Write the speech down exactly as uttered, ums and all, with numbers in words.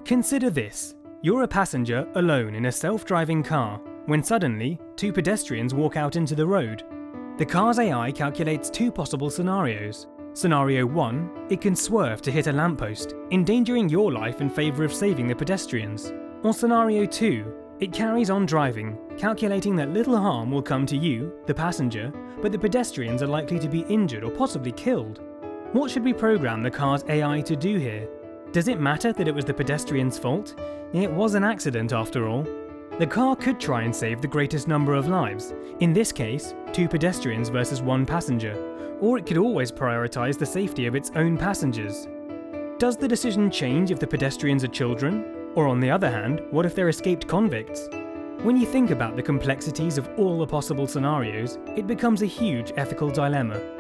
Consider this. You're a passenger alone in a self-driving car when suddenly two pedestrians walk out into the road. The car's A I calculates two possible scenarios. Scenario one, it can swerve to hit a lamppost, endangering your life in favour of saving the pedestrians. Or Scenario two, it carries on driving, calculating that little harm will come to you, the passenger, but the pedestrians are likely to be injured or possibly killed. What should we program the car's A I to do here? Does it matter that it was the pedestrian's fault? It was an accident after all. The car could try and save the greatest number of lives, in this case, two pedestrians versus one passenger, or it could always prioritise the safety of its own passengers. Does the decision change if the pedestrians are children? Or on the other hand, what if they're escaped convicts? When you think about the complexities of all the possible scenarios, it becomes a huge ethical dilemma.